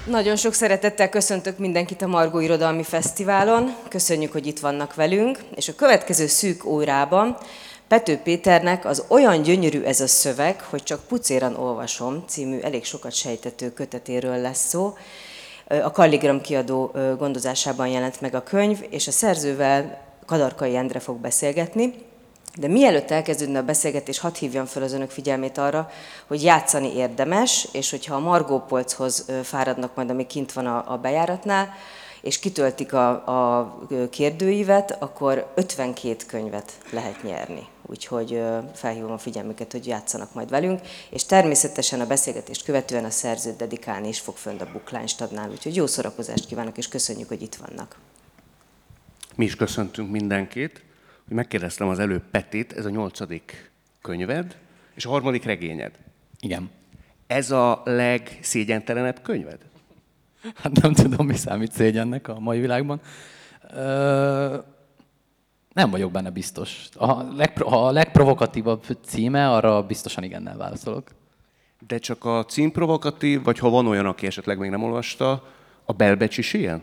Nagyon sok szeretettel köszöntök mindenkit a Margó Irodalmi Fesztiválon. Köszönjük, hogy itt vannak velünk. És a következő szűk órában Pető Péternek az Olyan gyönyörű ez a szöveg, hogy csak pucéran olvasom című elég sokat sejtető kötetéről lesz szó. A Kalligram kiadó gondozásában jelent meg a könyv, és a szerzővel Kadarkai Endre fog beszélgetni. De mielőtt elkezdődne a beszélgetés, hadd hívjam fel az önök figyelmét arra, hogy játszani érdemes, és hogyha a Margó polchoz fáradnak majd, ami kint van a bejáratnál, és kitöltik a kérdőívet, akkor 52 könyvet lehet nyerni. Úgyhogy felhívom a figyelmüket, hogy játszanak majd velünk, és természetesen a beszélgetést követően a szerzőt dedikálni is fog fönt a Bookline-stadnál. Úgyhogy jó szórakozást kívánok, és köszönjük, hogy itt vannak. Mi is köszöntünk mindenkit. Megkérdeztem az előbb Petit, ez a 8. könyved, és a 3. regényed. Igen. Ez a legszégyentelenebb könyved? Hát nem tudom, mi számít szégyennek a mai világban. Nem vagyok benne biztos. A legprovokatívabb címe, arra biztosan igennel válaszolok. De csak a cím provokatív, vagy ha van olyan, aki esetleg még nem olvasta, a Belbecs is ilyen?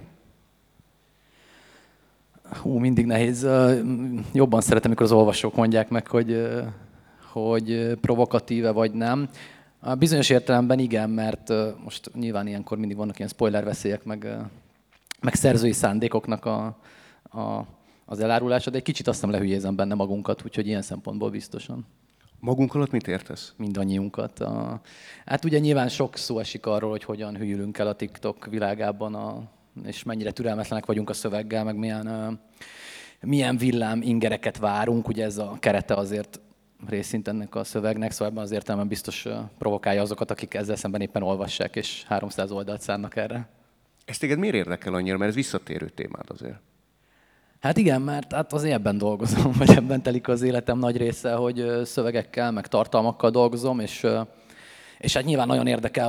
Mindig nehéz. Jobban szeretem, amikor az olvasók mondják meg, hogy provokatíve vagy nem. A bizonyos értelemben igen, mert most nyilván ilyenkor mindig vannak ilyen spoiler veszélyek, meg szerzői szándékoknak az elárulása, de egy kicsit azt hiszem lehülyézem benne magunkat, úgyhogy ilyen szempontból biztosan. Magunk alatt mit értesz? Mindannyiunkat. Hát ugye nyilván sok szó esik arról, hogy hogyan hűlünk el a TikTok világában, és mennyire türelmetlenek vagyunk a szöveggel, meg milyen villám ingereket várunk, ugye ez a kerete azért részint ennek a szövegnek, szóval ebben az értelemben biztos provokálja azokat, akik ezzel szemben éppen olvassák, és 300 oldalt szánnak erre. Ez téged miért érdekel annyira, mert ez visszatérő témád azért? Hát igen, mert hát azért ebben dolgozom, vagy ebben telik az életem nagy része, hogy szövegekkel, meg tartalmakkal dolgozom, és hát nyilván nagyon érdekel,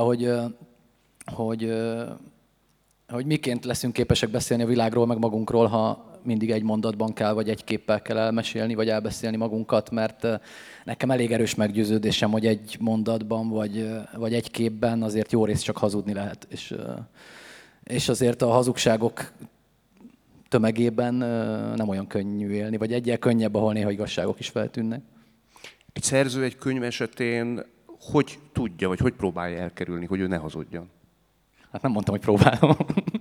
hogy miként leszünk képesek beszélni a világról, meg magunkról, ha mindig egy mondatban kell, vagy egy képpel kell elmesélni, vagy elbeszélni magunkat, mert nekem elég erős meggyőződésem, hogy egy mondatban, vagy egy képben azért jó rész csak hazudni lehet. És azért a hazugságok tömegében nem olyan könnyű élni, vagy egyel könnyebb, ahol néha igazságok is feltűnnek. Egy szerző egy könyv esetén hogy tudja, vagy hogy próbálja elkerülni, hogy ő ne hazudjon? Hát nem mondtam, hogy próbálom.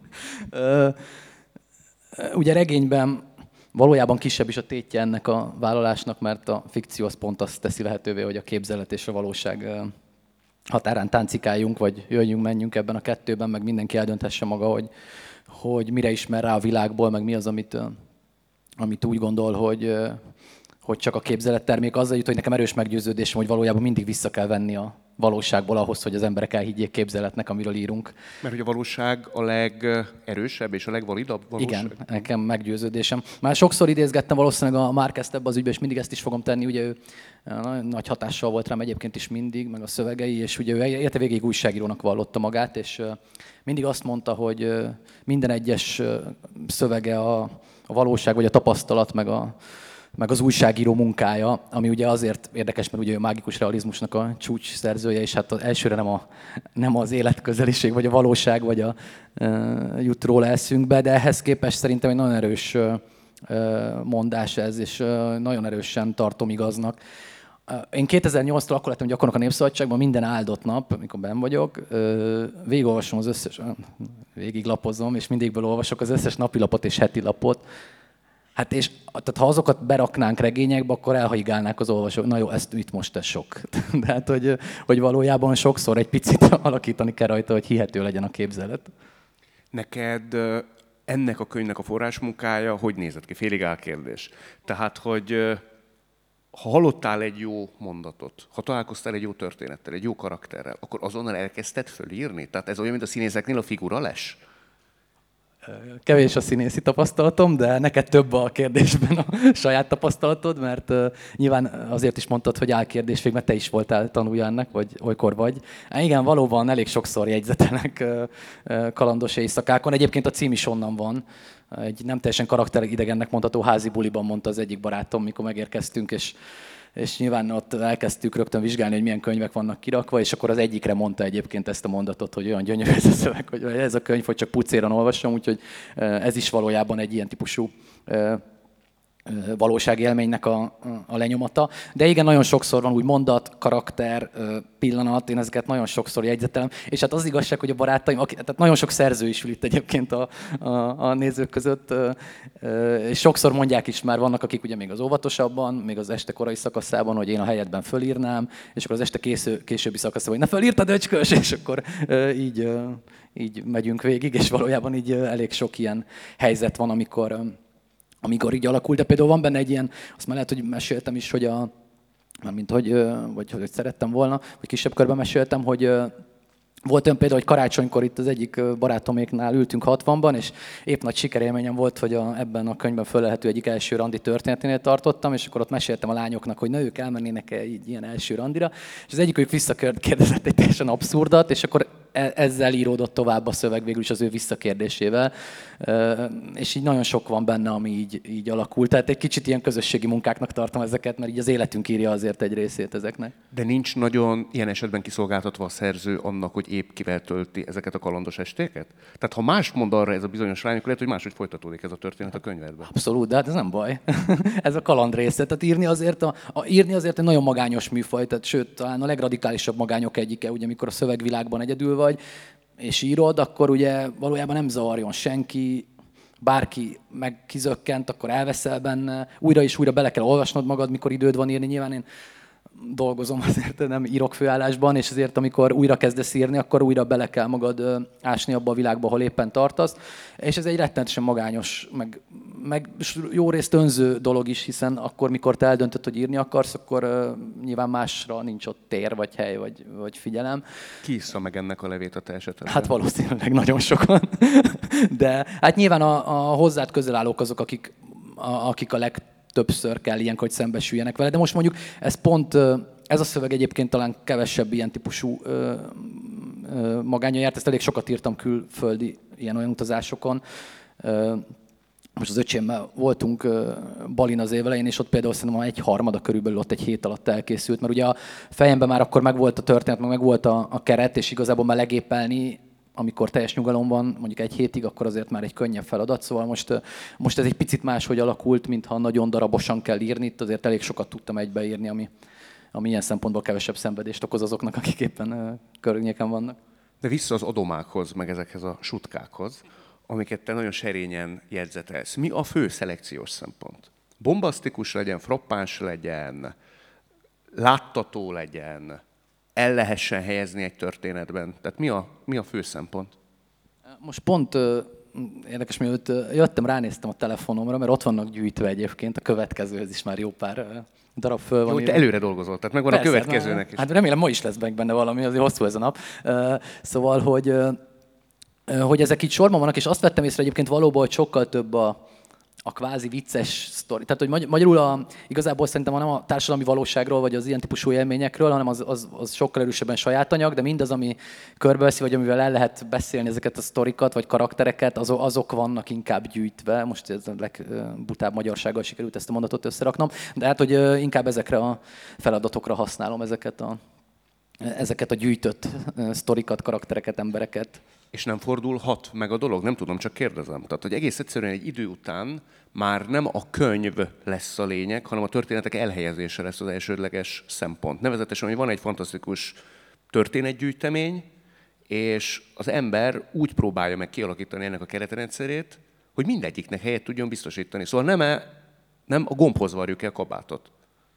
Ugye regényben valójában kisebb is a tétje ennek a vállalásnak, mert a fikció az pont azt teszi lehetővé, hogy a képzelet és a valóság határán táncikáljunk, vagy jöjjünk, menjünk ebben a kettőben, meg mindenki eldönthesse maga, hogy mire ismer rá a világból, meg mi az, amit úgy gondol, hogy csak a képzelet termék. Azzal jut, hogy nekem erős meggyőződésem, hogy valójában mindig vissza kell venni a valóságból ahhoz, hogy az emberek elhiggyék képzeletnek, amiről írunk. Mert hogy a valóság a legerősebb és a legvalidabb valóság? Igen, nekem meggyőződésem. Már sokszor idézgettem valószínűleg a Márquezt ebbe az ügybe, és mindig ezt is fogom tenni. Ugye ő nagy hatással volt rám egyébként is mindig, meg a szövegei, és ugye ő élete végéig újságírónak vallotta magát, és mindig azt mondta, hogy minden egyes szövege a valóság, vagy a tapasztalat, meg az újságíró munkája, ami ugye azért érdekes, mert ugye a mágikus realizmusnak a csúcs szerzője, és hát elsőre nem az életközeliség, vagy a valóság, vagy jut róla eszünkbe, de ehhez képest szerintem egy nagyon erős mondás ez, és nagyon erősen tartom igaznak. Én 2008-tól akkor lettem gyakornok a Népszabadságban, minden áldott nap, amikor benn vagyok, végigolvasom az összes, végiglapozom, és mindigből olvasok az összes napilapot és heti lapot. Hát és tehát ha azokat beraknánk regényekbe, akkor elhaigálnák az olvasók. Na jó, itt most ez sok. De hát, hogy valójában sokszor egy picit alakítani kell rajta, hogy hihető legyen a képzelet. Neked ennek a könyvnek a forrásmunkája hogy nézett ki? Félig álkérdés. Tehát, hogy ha hallottál egy jó mondatot, ha találkoztál egy jó történettel, egy jó karakterrel, akkor azonnal elkezdted fölírni? Tehát ez olyan, mint a színészeknél a figurales? Kevés a színészi tapasztalatom, de neked több a kérdésben a saját tapasztalatod, mert nyilván azért is mondtad, hogy álkérdés, mert te is voltál tanulja ennek, vagy olykor vagy. Igen, valóban elég sokszor jegyzetelnek kalandos éjszakákon. Egyébként a cím is onnan van. Egy nem teljesen karakteridegennek mondható házi buliban mondta az egyik barátom, mikor megérkeztünk, és és nyilván ott elkezdtük rögtön vizsgálni, hogy milyen könyvek vannak kirakva, és akkor az egyikre mondta egyébként ezt a mondatot, hogy olyan gyönyörű ez a szöveg, hogy ez a könyv, hogy csak pucéran olvasom, úgyhogy ez is valójában egy ilyen típusú valóságélménynek a lenyomata. De igen, nagyon sokszor van úgy mondat, karakter, pillanat, én ezeket nagyon sokszor jegyzetelem. És hát az igazság, hogy a barátaim, tehát nagyon sok szerző is ül itt egyébként a nézők között, és sokszor mondják is már, vannak akik ugye még az óvatosabban, még az este korai szakaszában, hogy én a helyedben fölírnám, és akkor az este későbbi szakaszában, hogy ne fölírtad, öcskös, és akkor így megyünk végig, és valójában így elég sok ilyen helyzet van, amikor így alakul, de például van benne egy ilyen, azt már lehet, hogy meséltem is, hogy hogy szerettem volna, vagy kisebb körben meséltem, hogy volt olyan például, hogy karácsonykor itt az egyik barátoméknál ültünk 60-ban, és épp nagy sikerélményem volt, hogy ebben a könyvben fölelhető egyik első randi történeténél tartottam, és akkor ott meséltem a lányoknak, hogy na, ők elmennének-e így ilyen első randira, és az egyikük visszakérdezett egy teljesen abszurdat, és akkor ezzel íródott tovább a szöveg végül is az ő visszakérdésével, és így nagyon sok van benne, ami így alakul. Tehát egy kicsit ilyen közösségi munkáknak tartom ezeket, mert így az életünk írja azért egy részét ezeknek. De nincs nagyon ilyen esetben kiszolgáltatva a szerző annak, hogy épp kivel tölti ezeket a kalandos estéket? Tehát ha más mond arra ez a bizonyos lány, akkor lehet, hogy máshogy folytatódik ez a történet a könyvedben. Abszolút, de hát ez nem baj. Ez a kaland része. Tehát írni azért egy nagyon magányos műfaj, tehát sőt, talán a legradikálisabb magányok egyike, ugye amikor a szövegvilágban egyedül vagy, és írod, akkor ugye valójában nem zavarjon senki, bárki megkizökkent, akkor elveszel benne, újra és újra bele kell olvasnod magad, mikor időd van írni. Nyilván én dolgozom, azért nem írok főállásban, és azért amikor újra kezdesz írni, akkor újra bele kell magad ásni abba a világba, ahol éppen tartasz. És ez egy rettenetesen magányos, meg jó részt önző dolog is, hiszen akkor, mikor te eldöntöd, hogy írni akarsz, akkor nyilván másra nincs ott tér, vagy hely, vagy figyelem. Ki issza meg ennek a levét a te esetedben? Hát valószínűleg nagyon sokan. De hát nyilván a hozzád közel állók azok, akik a legtöbbször kell ilyenkor, hogy szembesüljenek vele. De most mondjuk ez a szöveg egyébként talán kevesebb ilyen típusú magányon járt. Ezt elég sokat írtam külföldi ilyen-olyan utazásokon. Most az öcsémmel voltunk Balin az év elején, és ott például szerintem egy harmada körülbelül ott egy hét alatt elkészült, mert ugye a fejemben már akkor megvolt a történet, meg volt a keret, és igazából már legépelni, amikor teljes nyugalom van, mondjuk egy hétig, akkor azért már egy könnyebb feladat. Szóval most ez egy picit máshogy alakult, mintha nagyon darabosan kell írni. Itt azért elég sokat tudtam egybeírni, ami ilyen szempontból kevesebb szenvedést okoz azoknak, akik éppen körülnyéken vannak. De vissza az odomákhoz, meg ezekhez a sutkákhoz, amiket te nagyon serényen jegyzetelsz. Mi a fő szelekciós szempont? Bombasztikus legyen, frappáns legyen, láttató legyen, el lehessen helyezni egy történetben. Tehát mi a fő szempont? Most pont érdekes, mielőtt jöttem, ránéztem a telefonomra, mert ott vannak gyűjtve egyébként, a következőhöz is már jó pár darab föl van. Jó, te előre dolgozol, tehát megvan persze, a következőnek is. Hát remélem ma is lesz benne valami, azért hosszú ez a nap. Szóval, hogy ezek így sorban vannak, és azt vettem észre egyébként valóban, hogy sokkal több a kvázi vicces sztori. Tehát, hogy magyarul igazából szerintem nem a társadalmi valóságról, vagy az ilyen típusú élményekről, hanem az sokkal erősebben saját anyag, de mindaz, ami körbeveszi, vagy amivel el lehet beszélni ezeket a sztorikat, vagy karaktereket, azok vannak inkább gyűjtve. Most ez a legbutább magyarsággal sikerült ezt a mondatot összeraknom, de hát, hogy inkább ezekre a feladatokra használom ezeket a gyűjtött sztorikat, karaktereket, embereket. És nem fordulhat meg a dolog? Nem tudom, csak kérdezem. Tehát, hogy egész egyszerűen egy idő után már nem a könyv lesz a lényeg, hanem a történetek elhelyezése lesz az elsődleges szempont. Nevezetesen, hogy van egy fantasztikus történetgyűjtemény, és az ember úgy próbálja meg kialakítani ennek a keretrendszerét, hogy mindegyiknek helyet tudjon biztosítani. Szóval nem a gombhoz varjuk el a kabátot.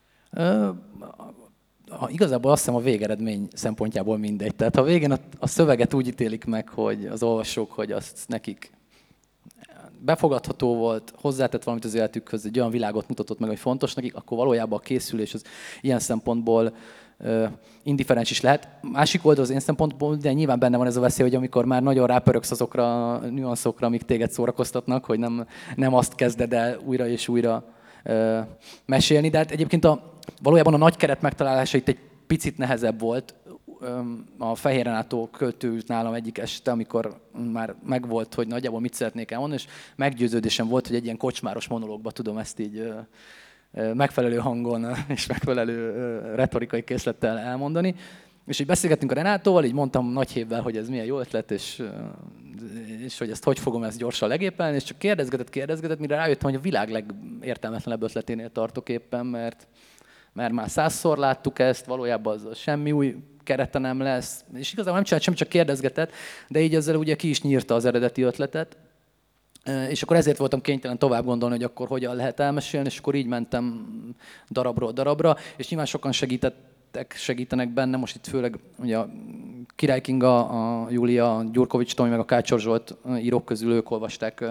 Igazából azt hiszem a végeredmény szempontjából mindegy. Tehát ha végén a szöveget úgy ítélik meg, hogy az olvasók, hogy azt nekik befogadható volt, hozzátett valamit az életükhöz, egy olyan világot mutatott meg, hogy fontos nekik, akkor valójában a készülés az ilyen szempontból indiferens is lehet. Másik oldal az én szempontból, de nyilván benne van ez a veszély, hogy amikor már nagyon rápöröksz azokra a nüanszokra, amik téged szórakoztatnak, hogy nem azt kezded el újra és újra mesélni, de hát egyébként valójában a nagy keret megtalálása itt egy picit nehezebb volt. A Fehér Renátó költő ült nálam egyik este, amikor már megvolt, hogy nagyjából mit szeretnék elmondani, és meggyőződésem volt, hogy egy ilyen kocsmáros monológba tudom ezt így megfelelő hangon és megfelelő retorikai készlettel elmondani. És így beszélgettünk a Renátóval, így mondtam nagy hévvel, hogy ez milyen jó ötlet, és hogy ezt hogy fogom ezt gyorsan legépelni, és csak kérdezgetett, mire rájöttem, hogy a világ legértelmetlenebb ötleténél tartok éppen, mert már 100-szor láttuk ezt, valójában az semmi új kerete nem lesz, és igazából nem csinált semmit, csak kérdezgetett, de így ezzel ugye ki is nyírta az eredeti ötletet. És akkor ezért voltam kénytelen tovább gondolni, hogy akkor hogyan lehet elmesélni, és akkor így mentem darabról darabra, és nyilván sokan segítenek benne, most itt főleg ugye a Király Kinga, a Júlia, a Gyurkovics Tomi, meg a Kácsor Zsolt írók közül ők olvasták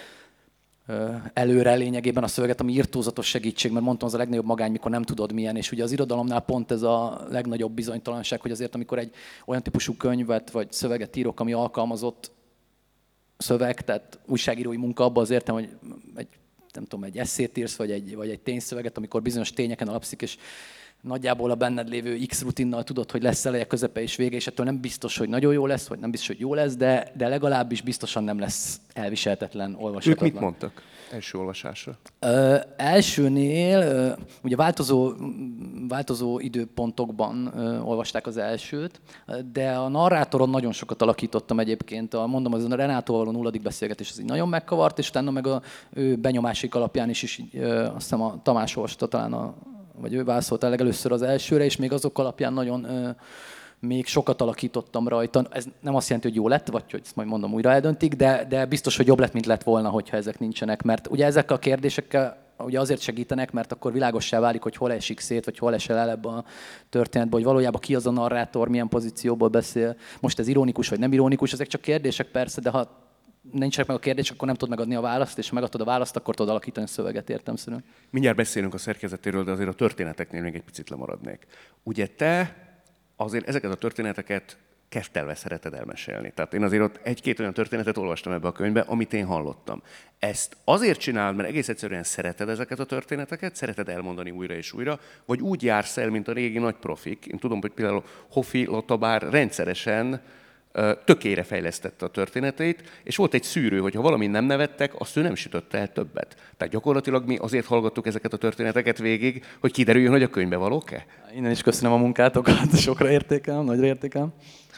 előre lényegében a szöveget, ami irtózatos segítség, mert mondtam, az a legnagyobb magány, mikor nem tudod milyen, és ugye az irodalomnál pont ez a legnagyobb bizonytalanság, hogy azért amikor egy olyan típusú könyvet vagy szöveget írok, ami alkalmazott szöveg, tehát újságírói munka abban az értem, hogy egy esszét írsz, vagy egy tényszöveget, amikor bizonyos tényeken alapszik, és nagyjából a benned lévő X rutinnal tudod, hogy lesz eleje, közepe és vége, és ettől nem biztos, hogy nagyon jó lesz, vagy nem biztos, hogy jó lesz, de legalábbis biztosan nem lesz elviselhetetlen, olvashatatlan. Ők mit mondtak első olvasásra? Elsőnél ugye változó időpontokban olvasták az elsőt, de a narrátoron nagyon sokat alakítottam egyébként. Mondom, az a Renátóval való nulladik beszélgetés az így nagyon megkavart, és utána meg a ő benyomásik alapján is azt hiszem a Tamás olvasta talán vagy ő válaszolt el legelőször az elsőre, és még azok alapján nagyon még sokat alakítottam rajta. Ez nem azt jelenti, hogy jó lett, vagy hogy ezt majd mondom, újra eldöntik, de biztos, hogy jobb lett, mint lett volna, hogyha ezek nincsenek. Mert ugye ezekkel a kérdésekkel ugye azért segítenek, mert akkor világossá válik, hogy hol esik szét, vagy hol esel el ebbe a történetbe, hogy valójában ki az a narrátor, milyen pozícióból beszél. Most ez ironikus, vagy nem ironikus, ezek csak kérdések persze, de ha nincsenek meg a kérdések, akkor nem tudod megadni a választ, és ha megadod a választ, akkor tudod alakítani a szöveget értelemszerűen. Mindjárt beszélünk a szerkezetéről, de azért a történeteknél még egy picit lemaradnék. Ugye te azért ezeket a történeteket kettelve szereted elmesélni. Tehát én azért ott egy-két olyan történetet olvastam ebbe a könyvbe, amit én hallottam. Ezt azért csinálod, mert egész egyszerűen szereted ezeket a történeteket, szereted elmondani újra és újra, vagy úgy jársz el, mint a régi nagy profik. Én tudom, hogy például Hofi Lotabár rendszeresen tökére fejlesztette a történeteit, és volt egy szűrő, hogy ha valami nem nevettek, azt ő nem sütötte el többet. Tehát gyakorlatilag mi azért hallgattuk ezeket a történeteket végig, hogy kiderüljön, hogy a könyvbe valók-e? Innen is köszönöm a munkátokat, sokra értékelem, nagyra értékelem.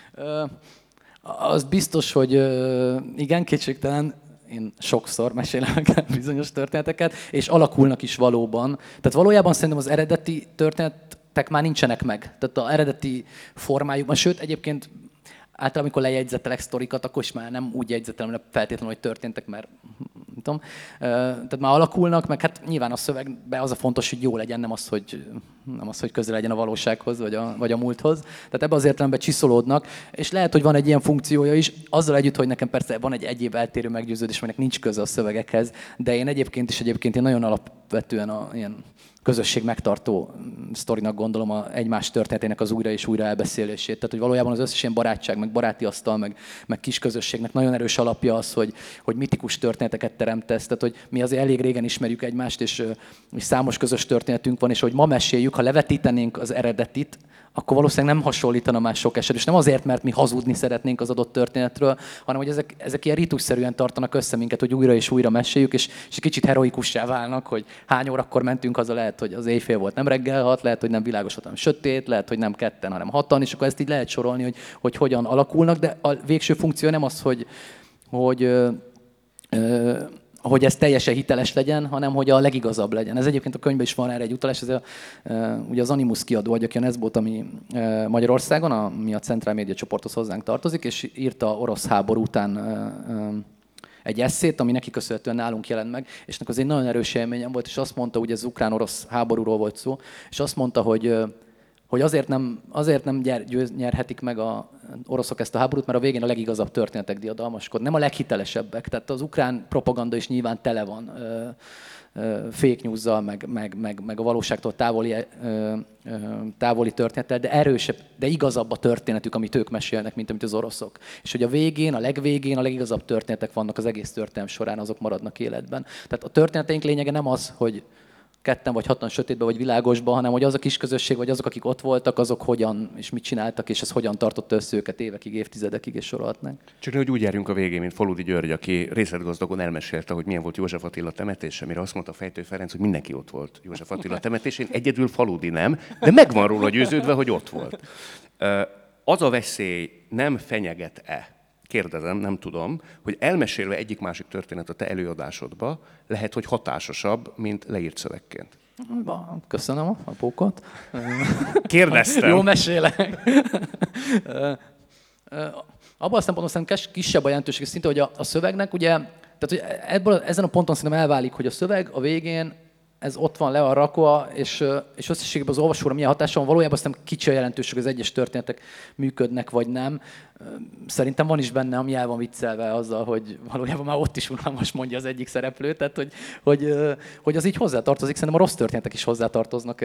Az biztos, hogy igen, kétségtelen, én sokszor mesélem el bizonyos történeteket, és alakulnak is valóban. Tehát valójában szerintem az eredeti történetek már nincsenek meg. Tehát az eredeti formájukban, sőt egyébként általában, amikor lejegyzetelek sztorikat, akkor is már nem úgy jegyzetelem le feltétlenül, hogy történtek, mert nem tudom. Tehát már alakulnak, meg hát nyilván a szövegben az a fontos, hogy jó legyen, nem az, hogy közel legyen a valósághoz, vagy a múlthoz. Tehát ebben az értelemben csiszolódnak, és lehet, hogy van egy ilyen funkciója is, azzal együtt, hogy nekem persze van egy egyéb eltérő meggyőződés, aminek nincs köze a szövegekhez, de én egyébként én nagyon alapvetően ilyen közösség megtartó sztorinak gondolom egymás történetének az újra és újra elbeszélését. Tehát, hogy valójában az összes ilyen barátság, meg baráti asztal, meg kis közösségnek nagyon erős alapja az, hogy mitikus történeteket teremtesz. Tehát, hogy mi azért elég régen ismerjük egymást, és számos közös történetünk van, és hogy ma meséljük, ha levetítenénk az eredetit, akkor valószínűleg nem hasonlítana más sok eset. És nem azért, mert mi hazudni szeretnénk az adott történetről, hanem hogy ezek ilyen ritusszerűen tartanak össze minket, hogy újra és újra meséljük, és kicsit heroikussá válnak, hogy hány órakor mentünk haza, lehet, hogy az éjfél volt, nem reggel 6, lehet, hogy nem világos volt, hanem sötét, lehet, hogy nem 2, hanem 6, és akkor ezt így lehet sorolni, hogy hogyan alakulnak, de a végső funkció nem az, hogy ez teljesen hiteles legyen, hanem hogy a legigazabb legyen. Ez egyébként a könyvben is van erre egy utalás, ez ugye az Animus kiadó, aki a Nesbot, ami Magyarországon, ami a Centrál Média csoporthoz hozzánk tartozik, és írta orosz háború után egy esszét, ami neki köszönhetően nálunk jelent meg, és az egy nagyon erős élményem volt, és azt mondta, ugye az ukrán-orosz háborúról volt szó, és azt mondta, hogy azért nem nyerhetik meg az oroszok ezt a háborút, mert a végén a legigazabb történetek diadalmaskodnak, nem a leghitelesebbek. Tehát az ukrán propaganda is nyilván tele van fake news-zal, meg a valóságtól távoli történettel, de erősebb, de igazabb a történetük, amit ők mesélnek, mint amit az oroszok. És hogy a végén, a legigazabb történetek vannak az egész történelem során, azok maradnak életben. Tehát a történeteink lényege nem az, hogy ketten vagy hatan sötétben vagy világosban, hanem hogy az a kis közösség, vagy azok, akik ott voltak, azok hogyan és mit csináltak, és ez hogyan tartotta össze őket évekig, évtizedekig, és sorolhatnánk. Csak hogy úgy járjunk a végén, mint Faludi György, aki részletgazdagon elmesélte, hogy milyen volt József Attila temetése, mire azt mondta Fejtő Ferenc, hogy mindenki ott volt József Attila temetésén, egyedül Faludi nem, de megvan róla győződve, hogy ott volt. Az a veszély nem fenyeget-e? Kérdezem, nem tudom, hogy elmesélve egyik-másik történet a te előadásodba, lehet, hogy hatásosabb, mint leírt szövegként. Köszönöm a pókot. Kérdeztem. Jó mesélek. Abban a szempontból szerintem kisebb a jelentőség szinte, hogy a szövegnek ugye, tehát hogy ezen a ponton szerintem elválik, hogy a szöveg a végén ez ott van le a rakva, és összességében az olvasóra milyen hatása van, valójában aztán kicsi a jelentőség, az egyes történetek működnek vagy nem. Szerintem van is benne, ami el van viccelve azzal, hogy valójában már ott is unalmas, mondja az egyik szereplő, tehát hogy az így hozzátartozik, szerintem a rossz történetek is hozzátartoznak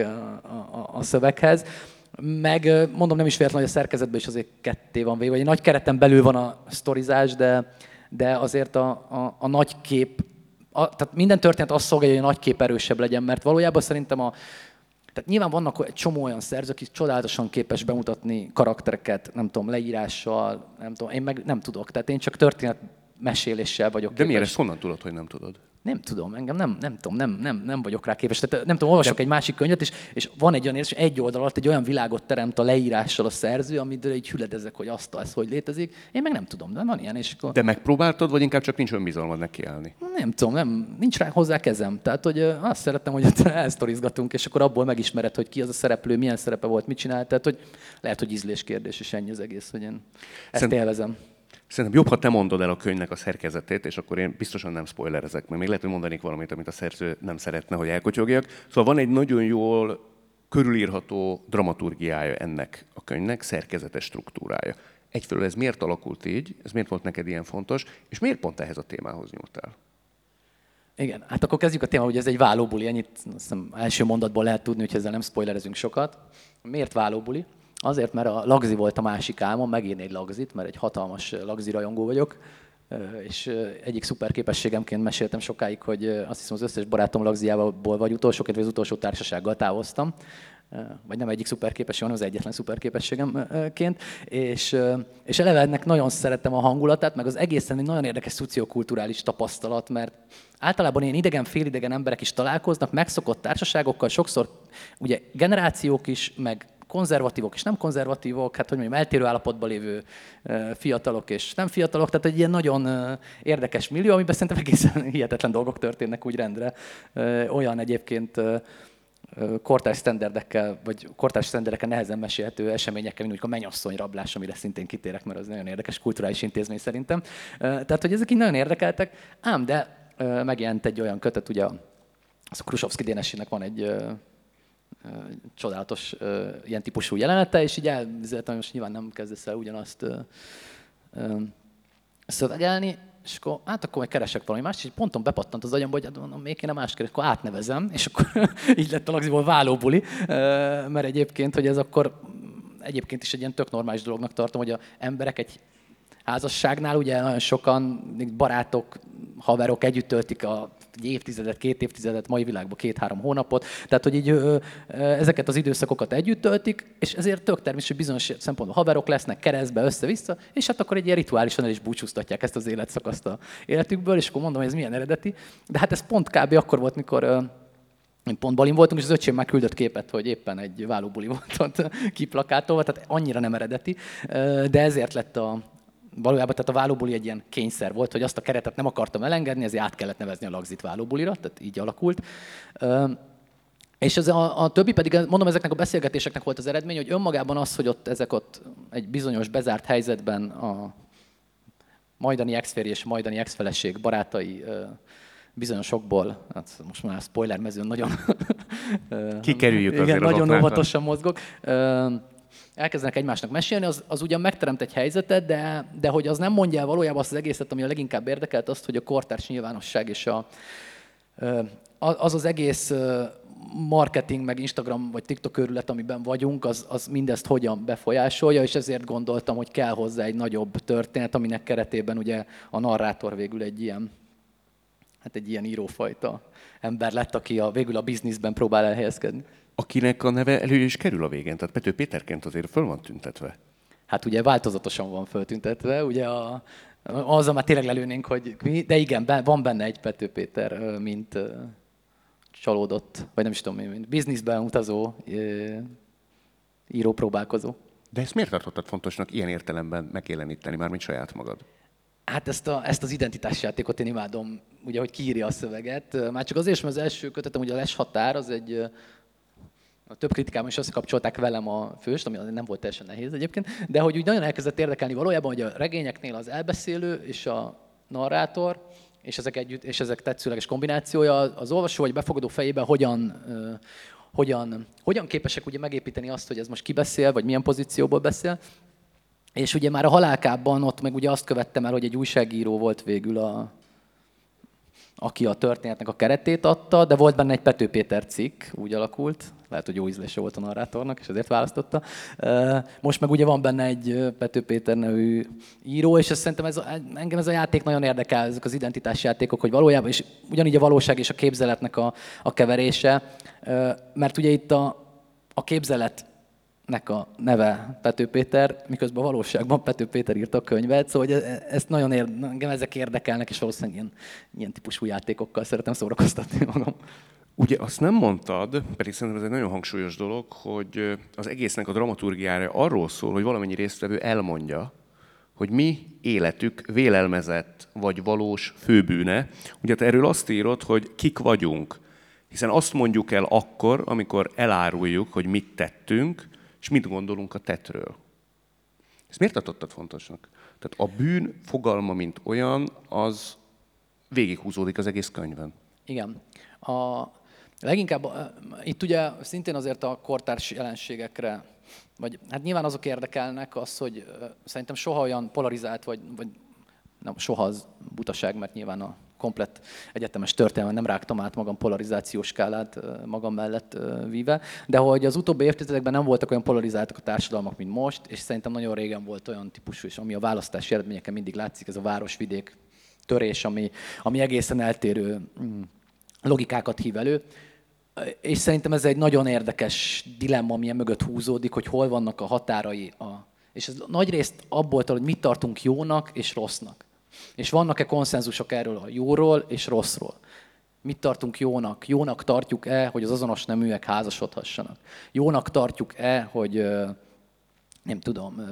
a szöveghez. Meg mondom, nem is véletlen, hogy a szerkezetben is azért ketté van véve, vagy egy nagy kereten belül van a sztorizás, de azért a nagy kép, tehát minden történet azt szolgálja, hogy a nagy kép erősebb legyen, mert valójában szerintem tehát nyilván vannak egy csomó olyan szerzők, akik csodálatosan képes bemutatni karaktereket, nem tudom, leírással, nem tudom, én meg nem tudok. Tehát én csak történetmeséléssel vagyok képes. De miért ezt honnan tudod, hogy nem tudod? Nem tudom, engem nem vagyok rá képes. Tehát nem tudom, olvasok egy másik könyvet, és van egy olyan érzés, egy oldal alatt egy olyan világot teremt a leírással a szerző, amire így hüledezek, hogy ez hogy létezik. Én meg nem tudom, de van ilyen. És akkor... De megpróbáltad, vagy inkább csak nincs önbizalmad nekiállni? Nem tudom, nincs rá hozzá kezem. Tehát, hogy azt szerettem, hogy elsztorizgatunk, és akkor abból megismered, hogy ki az a szereplő, milyen szerepe volt, mit csinált. Tehát, hogy lehet, hogy ízléskérdés, és ennyi az egész, hogy én ezt élvezem. Szerintem jobb, ha te mondod el a könyvnek a szerkezetét, és akkor én biztosan nem spoilerezek, mert még lehet, hogy mondanék valamit, amit a szerző nem szeretne, hogy elkotyogjak. Szóval van egy nagyon jól körülírható dramaturgiája ennek a könyvnek, szerkezetes struktúrája. Egyfelől ez miért alakult így, ez miért volt neked ilyen fontos, és miért pont ehhez a témához nyúltál? Igen, hát akkor kezdjük a témát, hogy ez egy vállóbuli, ennyit azt hiszem, első mondatból lehet tudni, hogy ezzel nem spoilerezünk sokat. Miért vállóbuli? Azért, mert a lagzi volt a másik álmom, megírni egy lagzit, mert egy hatalmas lagzi rajongó vagyok, és egyik szuper képességemként meséltem sokáig, hogy azt hiszem az összes barátom lagziából vagy utolsóként, vagy az utolsó társasággal távoztam, vagy nem egyik szuper képesség, hanem az egyetlen szuper képességemként, és eleve ennek nagyon szerettem a hangulatát, meg az egészen egy nagyon érdekes szociokulturális tapasztalat, mert általában ilyen idegen, félidegen emberek is találkoznak, megszokott társaságokkal, sokszor ugye generációk is, meg konzervatívok és nem konzervatívok, hát hogy mondjam, eltérő állapotban lévő fiatalok és nem fiatalok, tehát egy ilyen nagyon érdekes millió, amiben szerintem egészen hihetetlen dolgok történnek úgy rendre. Olyan egyébként kortárs sztenderdekkel, vagy kortárs sztenderdekkel nehezen mesélhető eseményekkel, mint a mennyasszony rablás, amire szintén kitérek, mert az nagyon érdekes kulturális intézmény szerintem. Tehát, hogy ezek így nagyon érdekeltek, ám de megjelent egy olyan kötet, ugye az a Krusovszki Dénesének van egy csodálatos ilyen típusú jelenete, és így elvizeltem, most nyilván nem kezdesz el ugyanazt szövegelni, és akkor majd keresek valami más, és ponton bepattant az agyamba, hogy hát mondom, még kéne más keresek, akkor átnevezem, és akkor így lett a lagziból vállóbuli, mert egyébként, hogy ez akkor egyébként is egy ilyen tök normális dolognak tartom, hogy az emberek egy házasságnál ugye nagyon sokan barátok, haverok együtt töltik egy évtizedet, 2 évtizedet, mai világban 2-3 hónapot, tehát hogy így ezeket az időszakokat együtt töltik, és ezért tök természetes, hogy bizonyos szempontból haverok lesznek keresztbe, össze-vissza, és hát akkor egy ilyen rituálisan el is búcsúztatják ezt az életszakaszt a életükből, és akkor mondom, hogy ez milyen eredeti. De hát ez pont kb. Akkor volt, mikor pont Balin voltunk, és az öcsém már küldött képet, hogy éppen egy vállóbuli volt ott kiplakátolva, tehát annyira nem eredeti, de ezért lett valójában tehát a vállóbuli egy ilyen kényszer volt, hogy azt a keretet nem akartam elengedni, ezért át kellett nevezni a lagzit vállóbulira, tehát így alakult. És ez a többi pedig, mondom, ezeknek a beszélgetéseknek volt az eredmény, hogy önmagában az, hogy ezek ott egy bizonyos bezárt helyzetben a majdani ex-férj és majdani ex-feleség barátai bizonyosokból, hát most már spoiler mezőn nagyon kikerüljük azért igen, az nagyon oknákat. óvatosan mozgok. Elkezdenek egymásnak mesélni, az ugyan megteremt egy helyzetet, de hogy az nem mondja el valójában azt az egészet, ami a leginkább érdekelt, azt, hogy a kortárs nyilvánosság és az egész marketing, meg Instagram vagy TikTok körület, amiben vagyunk, az mindezt hogyan befolyásolja, és ezért gondoltam, hogy kell hozzá egy nagyobb történet, aminek keretében ugye a narrátor végül egy ilyen hát egy ilyen írófajta ember lett, aki végül a bizniszben próbál elhelyezkedni. Akinek a neve elő is kerül a végén, tehát Pető Péterként azért föl van tüntetve. Hát ugye változatosan van föltüntetve, ugye azzal már tényleg lelőnénk, hogy de igen, van benne egy Pető Péter, mint csalódott, vagy nem is tudom, mint bizniszben utazó, írópróbálkozó. De ezt miért tartottad fontosnak ilyen értelemben megjeleníteni, mármint saját magad? Hát ezt az identitásjátékot én imádom, ugye, hogy kiírja a szöveget. Már csak azért is, mert az első kötetem, ugye a Les Határ, az egy... A több kritikában is összekapcsolták velem a főst, ami nem volt teljesen nehéz egyébként, de hogy úgy nagyon elkezdett érdekelni valójában, hogy a regényeknél az elbeszélő és a narrátor, és ezek együtt, és ezek tetszőleges kombinációja az olvasó vagy befogadó fejében hogyan képesek ugye megépíteni azt, hogy ez most ki beszél, vagy milyen pozícióból beszél. És ugye már a Halálkábban ott meg ugye azt követtem el, hogy egy újságíró volt végül, aki a történetnek a keretét adta, de volt benne egy Pető Péter cikk, úgy alakult. Lehet, hogy jó ízlése volt a narrátornak, és ezért választotta. Most meg ugye van benne egy Pető Péter nevű író, és szerintem engem ez a játék nagyon érdekel, ezek az identitásjátékok, hogy valójában, és ugyanígy a valóság és a képzeletnek a keverése, mert ugye itt a képzeletnek a neve Pető Péter, miközben a valóságban Pető Péter írta a könyvet, szóval ezt nagyon engem ezek érdekelnek, és valószínűleg ilyen típusú játékokkal szeretem szórakoztatni magam. Ugye azt nem mondtad, pedig szerintem ez egy nagyon hangsúlyos dolog, hogy az egésznek a dramaturgiája arról szól, hogy valamennyi résztvevő elmondja, hogy mi életük vélelmezett vagy valós főbűne. Ugye te erről azt írod, hogy kik vagyunk, hiszen azt mondjuk el akkor, amikor eláruljuk, hogy mit tettünk, és mit gondolunk a tettről. Ezt miért tartottad fontosnak? Tehát a bűn fogalma, mint olyan, az végighúzódik az egész könyvben. Igen. Leginkább itt ugye szintén azért a kortárs jelenségekre, vagy hát nyilván azok érdekelnek az, hogy szerintem soha olyan polarizált, vagy nem, soha az butaság, mert nyilván a komplett egyetemes történelmen nem rágtam át magam polarizációs skálát magam mellett víve, de hogy az utóbbi évtizedekben nem voltak olyan polarizáltak a társadalmak, mint most, és szerintem nagyon régen volt olyan típusú, és ami a választási eredményeken mindig látszik, ez a város-vidék törés, ami egészen eltérő logikákat hív elő. És szerintem ez egy nagyon érdekes dilemma, amilyen mögött húzódik, hogy hol vannak a határai. És ez nagyrészt abból, hogy mit tartunk jónak és rossznak. És vannak-e konszenzusok erről a jóról és rosszról? Mit tartunk jónak? Jónak tartjuk-e, hogy az azonos neműek házasodhassanak? Jónak tartjuk-e, hogy nem tudom,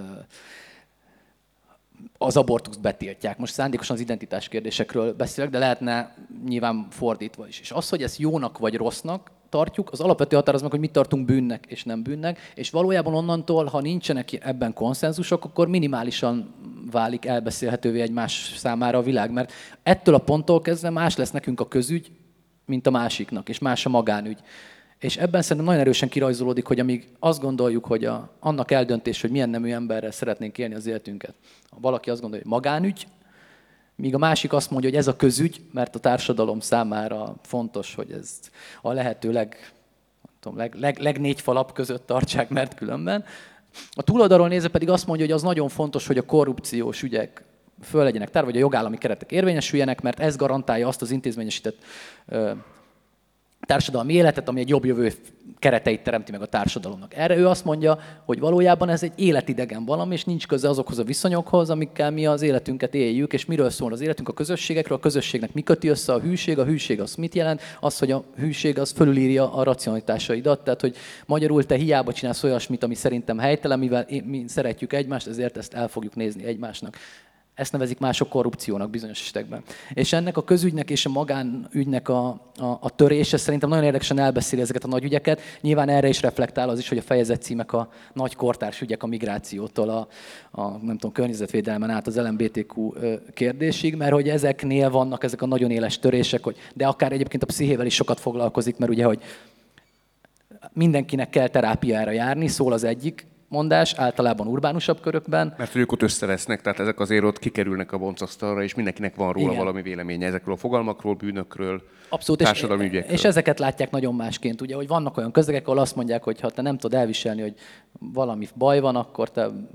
az abortuszt betiltják. Most szándékosan az identitás kérdésekről beszélek, de lehetne nyilván fordítva is. És az, hogy ezt jónak vagy rossznak tartjuk, az alapvető határozza meg, hogy mit tartunk bűnnek és nem bűnnek, és valójában onnantól, ha nincsenek ebben konszenzusok, akkor minimálisan válik elbeszélhetővé egymás számára a világ, mert ettől a ponttól kezdve más lesz nekünk a közügy, mint a másiknak, és más a magánügy. És ebben szerintem nagyon erősen kirajzolódik, hogy amíg azt gondoljuk, hogy annak eldöntés, hogy milyen nemű emberrel szeretnénk élni az életünket, valaki azt gondolja, hogy magánügy, míg a másik azt mondja, hogy ez a közügy, mert a társadalom számára fontos, hogy ezt a lehető legnégy falap között tartsák, mert különben. A túloldalról nézve pedig azt mondja, hogy az nagyon fontos, hogy a korrupciós ügyek föl legyenek tárva, vagy a jogállami keretek érvényesüljenek, mert ez garantálja azt az intézményesített társadalmi életet, ami egy jobb jövő kereteit teremti meg a társadalomnak. Erre ő azt mondja, hogy valójában ez egy életidegen valami, és nincs köze azokhoz a viszonyokhoz, amikkel mi az életünket éljük, és miről szól az életünk, a közösségekről, a közösségnek mi köti össze a hűség az mit jelent, az, hogy a hűség az fölülírja a racionalitásaidat, tehát hogy magyarul te hiába csinálsz olyasmit, ami szerintem helytelen, mivel mi szeretjük egymást, ezért ezt el fogjuk nézni egymásnak. Ezt nevezik mások korrupciónak bizonyos esetekben. És ennek a közügynek és a magánügynek a törése szerintem nagyon érdekesen elbeszéli ezeket a nagy ügyeket. Nyilván erre is reflektál az is, hogy a fejezetcímek a nagy kortárs ügyek a migrációtól nem tudom, környezetvédelmen át az LMBTQ kérdésig, mert hogy ezeknél vannak ezek a nagyon éles törések, de akár egyébként a pszichével is sokat foglalkozik, mert ugye, hogy mindenkinek kell terápiára járni, szól az egyik mondás, általában urbánusabb körökben. Mert hogy ők ott összevesznek, tehát ezek azért ott kikerülnek a boncasztalra, és mindenkinek van róla Igen. valami véleménye ezekről a fogalmakról, bűnökről, Abszolút, társadalmi ügyekről. és ezeket látják nagyon másként, ugye, hogy vannak olyan közegek, ahol azt mondják, hogy ha te nem tudod elviselni, hogy valami baj van, akkor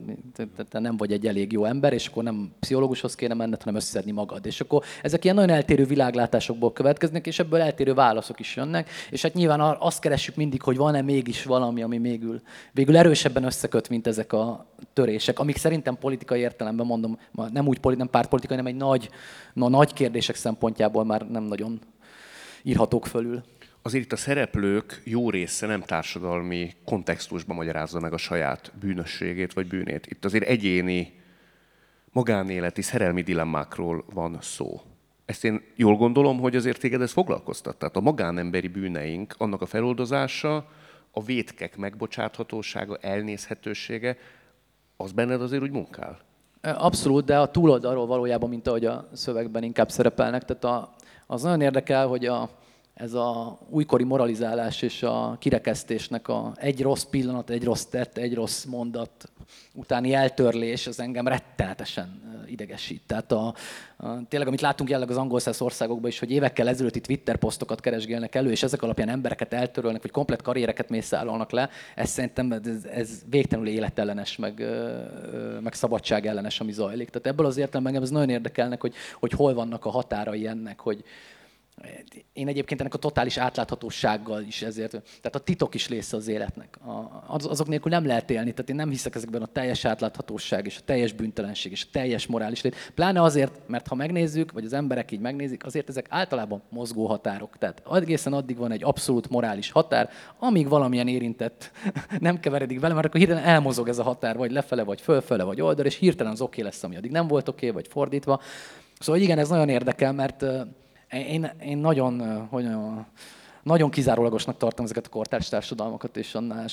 te nem vagy egy elég jó ember, és akkor nem pszichológushoz kéne menned, hanem összeszedni magad. És akkor ezek ilyen nagyon eltérő világlátásokból következnek, és ebből eltérő válaszok is jönnek, és hát nyilván azt keressük mindig, hogy van-e mégis valami, ami végül erősebben összeköt, mint ezek a törések, amik szerintem politikai értelemben mondom, nem úgy nem pártpolitikai, hanem egy nagy kérdések szempontjából már nem nagyon írhatók fölül. Azért itt a szereplők jó része nem társadalmi kontextusban magyarázza meg a saját bűnösségét vagy bűnét. Itt azért egyéni, magánéleti, szerelmi dilemmákról van szó. Ezt én jól gondolom, hogy azért téged ez foglalkoztat. Tehát a magánemberi bűneink, annak a feloldozása, a vétkek megbocsáthatósága, elnézhetősége, az benned azért úgy munkál? Abszolút, de a túloldalról valójában, mint ahogy a szövegben inkább szerepelnek. Tehát az nagyon érdekel, hogy ez a újkori moralizálás és a kirekesztésnek egy rossz pillanat, egy rossz tett, egy rossz mondat utáni eltörlés, az engem rettenetesen idegesít. Tehát tényleg, amit látunk jelenleg az angolszász országokban is, hogy évekkel ezelőtti Twitter posztokat keresgélnek elő, és ezek alapján embereket eltörölnek, vagy komplett karriereket mészárolnak le, ez szerintem ez végtelenül életellenes, meg szabadságellenes, ami zajlik. Tehát ebből az értelemben engem ez nagyon érdekelnek, hogy hol vannak a határai ennek, hogy én egyébként ennek a totális átláthatósággal is ezért, tehát a titok is része az életnek. Azok nélkül nem lehet élni, tehát én nem hiszek ezekben a teljes átláthatóság és a teljes bűntelenség és a teljes morális lét. Pláne azért, mert ha megnézzük, vagy az emberek így megnézik, azért ezek általában mozgó határok. Tehát egészen addig van egy abszolút morális határ, amíg valamilyen érintett nem keveredik vele, mert akkor hirtelen elmozog ez a határ, vagy lefele, vagy fölfele, vagy oldal, és hirtelen az oké lesz, ami addig nem volt oké, vagy fordítva. Szóval igen, ez nagyon érdekel, mert én nagyon kizárólagosnak tartom ezeket a kortárs társadalmakat, és annál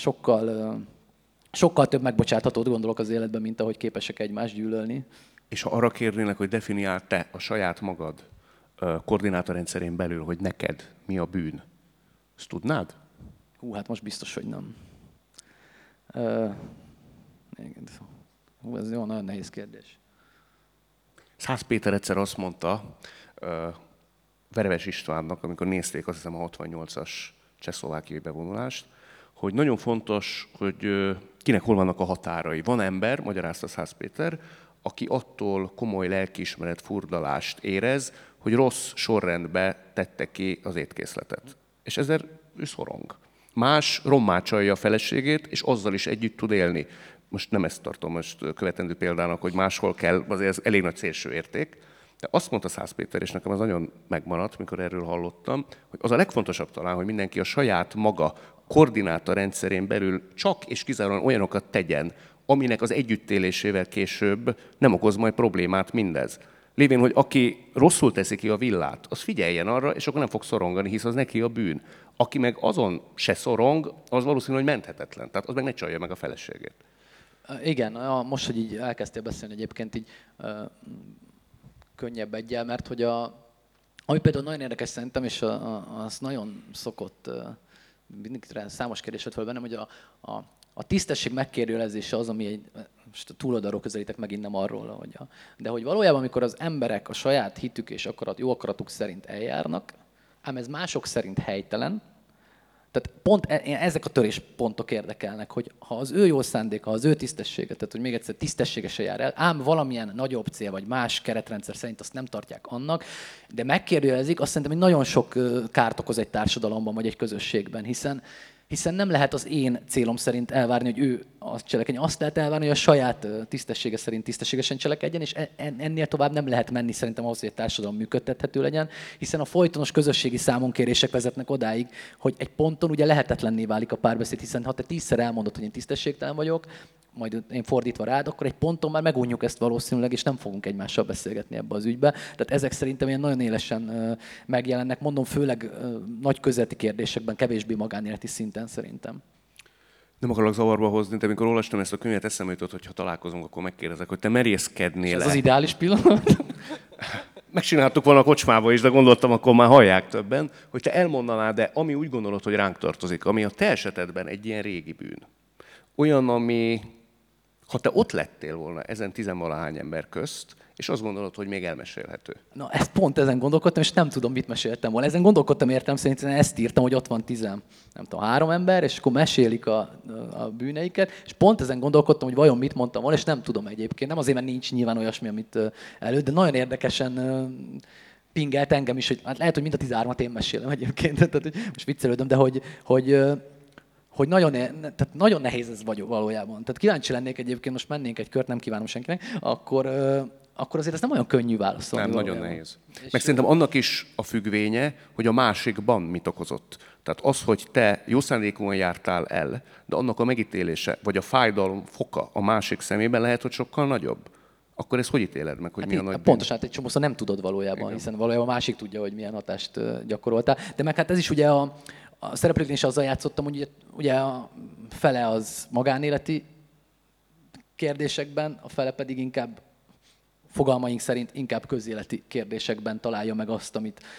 sokkal több megbocsáthatót gondolok az életben, mint ahogy képesek egymást gyűlölni. És ha arra kérnélek, hogy definiáld te a saját magad koordinátorrendszerén belül, hogy neked mi a bűn, ezt tudnád? Hát most biztos, hogy nem. Ez jó, nagyon nehéz kérdés. Szász Péter egyszer azt mondta Vereves Istvánnak, amikor nézték azt hiszem a 68-as csehszlovákiai bevonulást, hogy nagyon fontos, hogy kinek hol vannak a határai. Van ember, magyarázta Szász Péter, aki attól komoly lelkiismeret furdalást érez, hogy rossz sorrendbe tette ki az étkészletet. És ezért ő szorong. Más rommácsolja a feleségét, és azzal is együtt tud élni. Most nem ezt tartom most követendő példának, hogy máshol kell, azért ez elég nagy szélső érték. De azt mondta Szász Péter, és nekem az nagyon megmaradt, mikor erről hallottam, hogy az a legfontosabb talán, hogy mindenki a saját maga koordináta rendszerén belül csak és kizárólag olyanokat tegyen, aminek az együttélésével később nem okoz majd problémát mindez. Lévén, hogy aki rosszul teszi ki a villát, az figyeljen arra, és akkor nem fog szorongani, hisz az neki a bűn. Aki meg azon se szorong, az valószínű, hogy menthetetlen. Tehát az meg ne csalja meg a feleségét. Igen, most, hogy így elkezdtél beszélni egyébként így könnyebb egyel, mert hogy ami például nagyon érdekes szerintem, és az nagyon szokott, mindig számos kérdés jött fel bennem, hogy a tisztesség megkérdőjelezése az, ami most a túloldalról közelítek megint nem arról, de hogy valójában, amikor az emberek a saját hitük és jó akaratuk szerint eljárnak, ám ez mások szerint helytelen, tehát pont ezek a töréspontok érdekelnek, hogy ha az ő jó szándéka, az ő tisztessége, tehát hogy még egyszer tisztességesen jár el, ám valamilyen nagyobb cél vagy más keretrendszer szerint azt nem tartják annak, de megkérdőjelezik, azt szerintem, hogy nagyon sok kárt okoz egy társadalomban vagy egy közösségben, hiszen nem lehet az én célom szerint elvárni, hogy ő azt cselekedjen. Azt lehet elvárni, hogy a saját tisztessége szerint tisztességesen cselekedjen, és ennél tovább nem lehet menni szerintem ahhoz, hogy a társadalom működtethető legyen, hiszen a folytonos közösségi számonkérések vezetnek odáig, hogy egy ponton ugye lehetetlenné válik a párbeszéd, hiszen ha te 10-szer elmondod, hogy én tisztességtelen vagyok, majd én fordítva rád, akkor egy ponton már megunjuk ezt valószínűleg, és nem fogunk egymással beszélgetni ebbe az ügybe. Tehát ezek szerintem ilyen nagyon élesen megjelennek, mondom, főleg nagy közéleti kérdésekben, kevésbé magánéleti szinten szerintem. Nem akarok zavarba hozni, de amikor olvastam ezt a könyvet, eszembe jutott, hogy ha találkozunk, akkor megkérdezek, hogy te merészkednél-e? Ez az ideális pillanat? Megcsináltuk volna a kocsmába is, de gondoltam, akkor már hallják többen, hogy te elmondanád, de ami úgy gondolod, hogy ránk tartozik, ami a te esetedben egy ilyen régi bűn. olyan, ami, ha te ott lettél volna ezen tizenvalahány ember közt, és azt gondolod, hogy még elmesélhető. Na, ezt pont ezen gondolkodtam, és nem tudom, mit meséltem volna. Ezen gondolkodtam, értem szerint ezt írtam, hogy ott van 3 ember, és akkor mesélik a bűneiket, és pont ezen gondolkodtam, hogy vajon mit mondtam volna, és nem tudom egyébként. Nem azért, mert nincs nyilván olyasmi, amit elő, de nagyon érdekesen pingelt engem is, hogy hát lehet, hogy mind a 13-at én mesélem egyébként, tehát, hogy most viccelődöm, de hogy nagyon nehéz ez valójában. Tehát kíváncsi lennék egyébként, most mennénk egy kört, nem kívánom senkinek, akkor azért ez nem olyan könnyű válaszolni. Nem, nagyon nehéz. Meg szerintem annak is a függvénye, hogy a másikban mit okozott. Tehát az, hogy te jó szándékúan jártál el, de annak a megítélése, vagy a fájdalom foka a másik szemében lehet, hogy sokkal nagyobb. Akkor ezt hogy ítéled meg, hogy mi a nagy bűn? Pontosan, hát egy csomószor nem tudod valójában, igen. Hiszen valójában a másik tudja, hogy milyen hatást gyakoroltál. De meg hát ez is ugye a szereplőknél is azzal játszottam, hogy ugye a fele az magánéleti kérdésekben, a fele pedig inkább fogalmaink szerint inkább közéleti kérdésekben találja meg azt,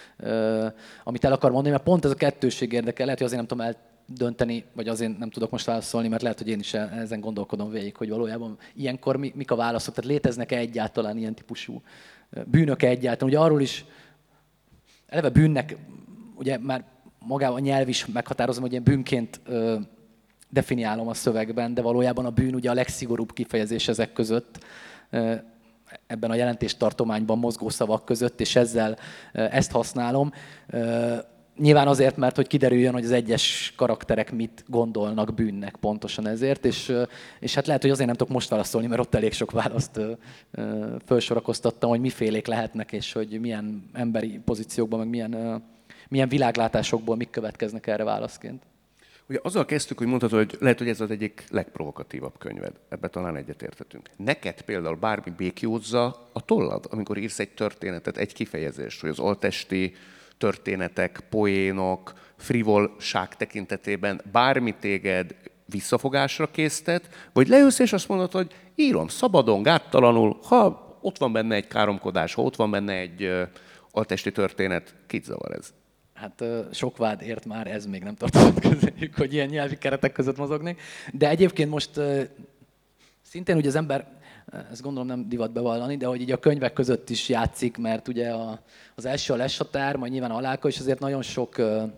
amit el akar mondani, mert pont ez a kettősség érdekel. Lehet, hogy azért nem tudom eldönteni, vagy azért nem tudok most válaszolni, mert lehet, hogy én is ezen gondolkodom végig, hogy valójában ilyenkor mik a válaszok, tehát léteznek-e egyáltalán ilyen típusú bűnök egyáltalán. Ugye arról is eleve bűnnek, ugye már magában a nyelv is meghatározom, hogy ilyen bűnként definiálom a szövegben, de valójában a bűn ugye a legszigorúbb kifejezés ezek között, ebben a jelentéstartományban mozgó szavak között, és ezzel ezt használom. Nyilván azért, mert hogy kiderüljön, hogy az egyes karakterek mit gondolnak bűnnek pontosan ezért, és hát lehet, hogy azért nem tudok most válaszolni, mert ott elég sok választ felsorakoztattam, hogy mifélék lehetnek, és hogy milyen emberi pozíciókban, meg milyen világlátásokból mik következnek erre válaszként. Ugye azzal kezdtük, hogy mondhatod, hogy lehet, hogy ez az egyik legprovokatívabb könyved. Ebben talán egyetérthetünk. Neked például bármi békjózza a tollad, amikor írsz egy történetet, egy kifejezést, hogy az altesti történetek, poénok, frivolság tekintetében bármi téged visszafogásra késztet, vagy leülsz és azt mondod, hogy írom szabadon, gáttalanul, ha ott van benne egy káromkodás, ha ott van benne egy altesti történet, kit zavar ez? Hát sok vád ért már, ez még nem tartozott közéjük, hogy ilyen nyelvi keretek között mozognék. De egyébként most szintén ugye az ember, ezt gondolom nem divat bevallani, de hogy így a könyvek között is játszik, mert ugye az első a leshatár, majd nyilván a Alálka, és azért nagyon sok,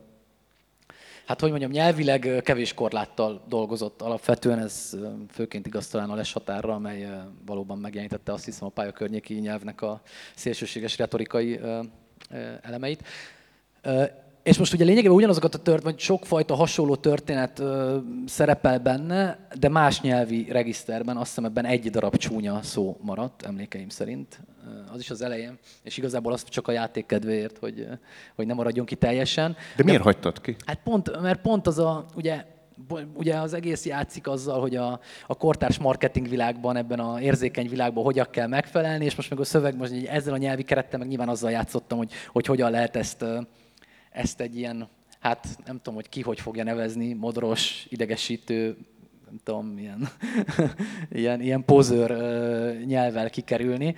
hát hogy mondjam, nyelvileg kevés korláttal dolgozott alapvetően, ez főként igaz talán a leshatárra, amely valóban megjelenítette azt hiszem a pályakörnyéki nyelvnek a szélsőséges retorikai elemeit. És most ugye lényegében ugyanazokat vagy sokfajta hasonló történet szerepel benne, de más nyelvi regiszterben, azt hiszem ebben egy darab csúnya szó maradt, emlékeim szerint. Az is az elején, és igazából azt csak a játék kedvéért, hogy nem maradjon ki teljesen. De miért hagytad ki? Hát mert pont az ugye az egész játszik azzal, hogy a kortárs marketing világban, ebben az érzékeny világban hogyan kell megfelelni, és most meg a szöveg, most ezzel a nyelvi kerettel meg nyilván azzal játszottam, hogy hogyan lehet ezt egy ilyen, hát nem tudom, hogy ki hogy fogja nevezni, modros, idegesítő, nem tudom, ilyen pozőr nyelvvel kikerülni.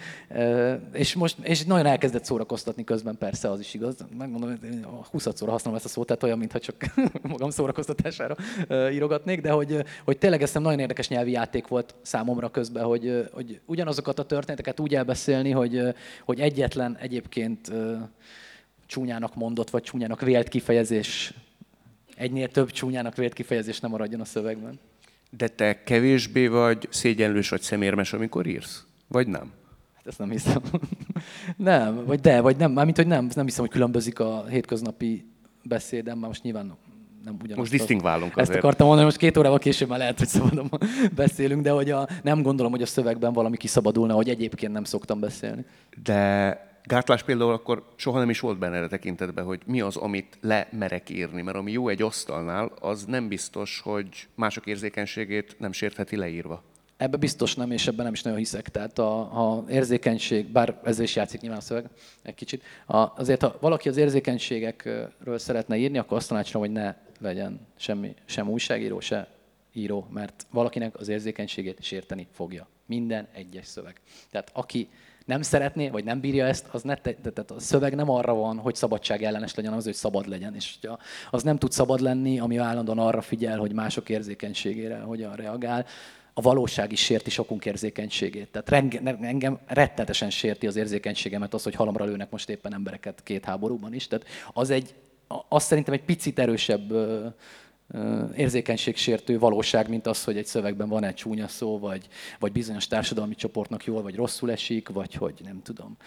És nagyon elkezdett szórakoztatni közben, persze az is igaz. Megmondom, 20-szor használom ezt a szót, tehát olyan, mintha csak magam szórakoztatására írogatnék, de hogy tényleg ez nagyon érdekes nyelvi játék volt számomra közben, hogy ugyanazokat a történeteket úgy elbeszélni, hogy egyetlen egyébként csúnyának mondott, vagy csúnyának vélt kifejezés, egynél több csúnyának vélt kifejezés nem maradjon a szövegben. De te kevésbé vagy szégyenlős, vagy szemérmes, amikor írsz? Vagy nem? Hát ezt nem hiszem. Nem, vagy nem. Mármint, hogy nem hiszem, hogy különbözik a hétköznapi beszédem, már most nyilván nem ugyanazt. Most disztingválunk azért. Ezt akartam mondani, most 2 órával később már lehet, hogy szabadon beszélünk, de hogy nem gondolom, hogy a szövegben valami kiszabadulna, hogy egyébként nem szoktam beszélni. De gátlás például akkor soha nem is volt benne a tekintetben, hogy mi az, amit lemerek írni, mert ami jó egy asztalnál, az nem biztos, hogy mások érzékenységét nem sértheti leírva. Ebben biztos nem, és ebben nem is nagyon hiszek. Tehát a érzékenység, bár ezzel is játszik nyilván a szöveg egy kicsit, azért ha valaki az érzékenységekről szeretne írni, akkor azt tanácsolom, hogy ne legyen sem újságíró, se író, mert valakinek az érzékenységét sérteni fogja. Minden egyes szöveg. Tehát aki nem szeretné, vagy nem bírja ezt, az tehát a szöveg nem arra van, hogy szabadság ellenes legyen, az, hogy szabad legyen. És az nem tud szabad lenni, ami állandóan arra figyel, hogy mások érzékenységére hogyan reagál. A valóság is sérti sokunk érzékenységét. Tehát engem rettenetesen sérti az érzékenységemet az, hogy halomra lőnek most éppen embereket 2 háborúban is. Tehát az szerintem egy picit erősebb érzékenységsértő valóság, mint az, hogy egy szövegben van egy csúnya szó, vagy bizonyos társadalmi csoportnak jól vagy rosszul esik, vagy hogy nem tudom,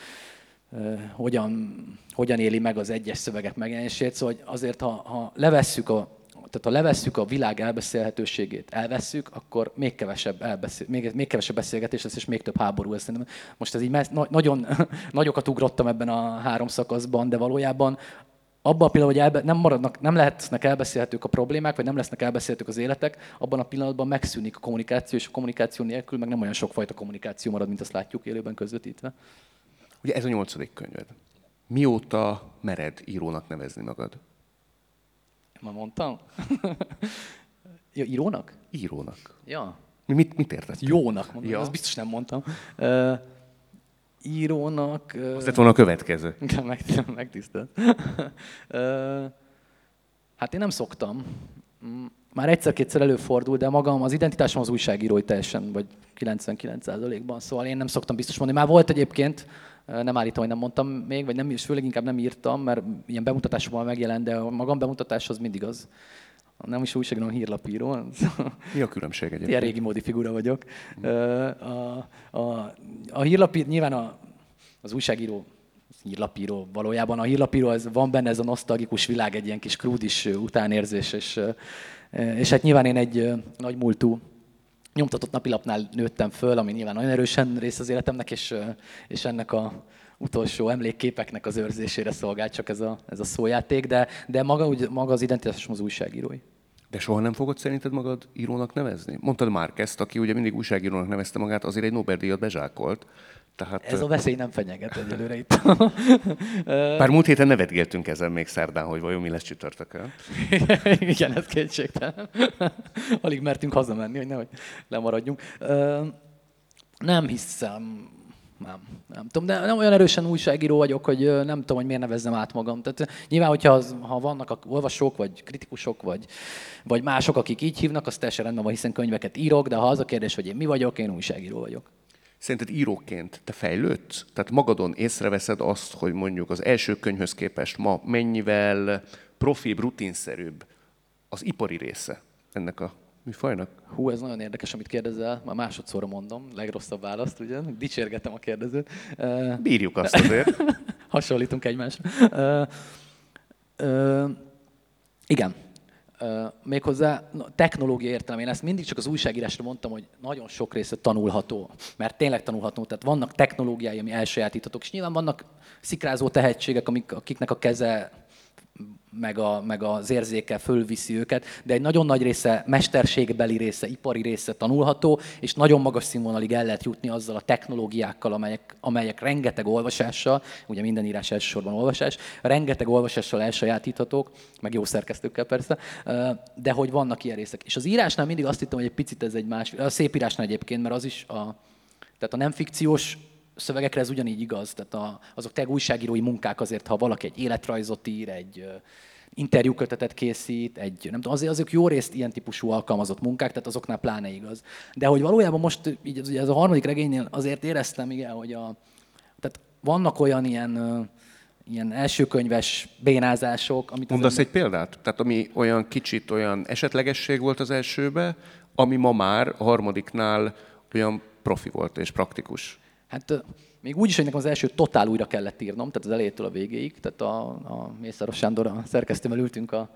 hogyan éli meg az egyes szövegek megjelenését. Szóval azért, ha levesszük a világ elbeszélhetőségét, akkor még kevesebb beszélgetés lesz, és még több háború lesz. Most ez így nagyon nagyokat ugrottam ebben a 3 szakaszban, de valójában abban a pillanatban, hogy nem lehetnek elbeszélhetők a problémák, vagy nem lesznek elbeszélhetők az életek, abban a pillanatban megszűnik a kommunikáció, és a kommunikáció nélkül meg nem olyan sokfajta kommunikáció marad, mint azt látjuk élőben közvetítve. Ugye ez a 8. könyved. Mióta mered írónak nevezni magad? Már mondtam? Ja, írónak? Írónak. Ja. Mit értesz? Jónak mondom, Ja. azt biztos nem mondtam. Írónak... Az lett volna a következő. Megtisztelt. Hát én nem szoktam. Már egyszer-kétszer előfordul, de magam, az identitásom az újságírói teljesen, vagy 99%-ban, szóval én nem szoktam biztos mondani. Már volt egyébként, nem állítom, hogy nem mondtam még, vagy nem, és főleg inkább nem írtam, mert ilyen bemutatásokban megjelent, de a magam bemutatás az mindig az. Nem is újságíró, hanem hírlapíró. Mi a különbség egyébként? Ilyen régi módi figura vagyok. A hírlapíró, nyilván az újságíró, hírlapíró valójában. A hírlapíró, van benne ez a nosztalgikus világ, egy ilyen kis krúdis utánérzés, és hát nyilván én egy nagy múltú nyomtatott napilapnál nőttem föl, ami nyilván nagyon erősen része az életemnek, és ennek a utolsó emlékképeknek az őrzésére szolgált csak ez a szójáték, de maga az identitásom az újságírói. De soha nem fogod szerinted magad írónak nevezni? Mondtad Márquezt, aki ugye mindig újságírónak nevezte magát, azért egy Nobel-díjat bezsákolt. Tehát... Ez a veszély nem fenyeget egyelőre itt. Bár múlt héten nevetgéltünk ezen még szerdán, hogy vajon mi lesz csütörtökön. Igen, ez kétségtelen. Alig mertünk hazamenni, hogy nehogy lemaradjunk. Nem hiszem. Nem tudom, de nem olyan erősen újságíró vagyok, hogy nem tudom, hogy miért nevezzem át magam. Tehát nyilván, ha vannak olvasók, vagy kritikusok, vagy mások, akik így hívnak, az teljesen rendben van, hiszen könyveket írok, de ha az a kérdés, hogy én mi vagyok, én újságíró vagyok. Szerinted íróként te fejlődsz? Tehát magadon észreveszed azt, hogy mondjuk az első könyvhöz képest ma mennyivel profibb, rutinszerűbb az ipari része ennek a műfajnak? Hú, ez nagyon érdekes, amit kérdezel. Már másodszorra mondom, legrosszabb választ, ugye? Dicsérgetem a kérdezőt. Bírjuk azt azért. Hasonlítunk egymásra. Igen. Méghozzá technológia értelem. Én ezt mindig csak az újságírásra mondtam, hogy nagyon sok része tanulható. Mert tényleg tanulható. Tehát vannak technológiái, ami elsajátíthatók, és nyilván vannak szikrázó tehetségek, akiknek a keze meg az érzéke fölviszi őket, de egy nagyon nagy része, mesterségbeli része, ipari része tanulható, és nagyon magas színvonalig el lehet jutni azzal a technológiákkal, amelyek rengeteg olvasással, ugye minden írás elsősorban olvasás, rengeteg olvasással elsajátíthatók, meg jó szerkesztőkkel persze, de hogy vannak ilyen részek. És az írásnál mindig azt hittem, hogy egy picit ez egy más, a szépírásnál egyébként, mert az is tehát a nem fikciós szövegekre ez ugyanígy igaz, tehát azok tényleg újságírói munkák azért, ha valaki egy életrajzot ír, egy interjúkötetet készít, nem tudom, azért azok jó részt ilyen típusú alkalmazott munkák, tehát azoknál pláne igaz. De hogy valójában most így ez a harmadik regénynél azért éreztem, igen, hogy tehát vannak olyan ilyen elsőkönyves bénázások, amit... Mondasz egy példát? Tehát ami olyan kicsit olyan esetlegesség volt az elsőbe, ami ma már a harmadiknál olyan profi volt és praktikus. Hát még úgy is, hogy nekem az első totál újra kellett írnom, tehát az elejétől a végéig. Tehát a Mészáros Sándor, a szerkesztőmmel ültünk a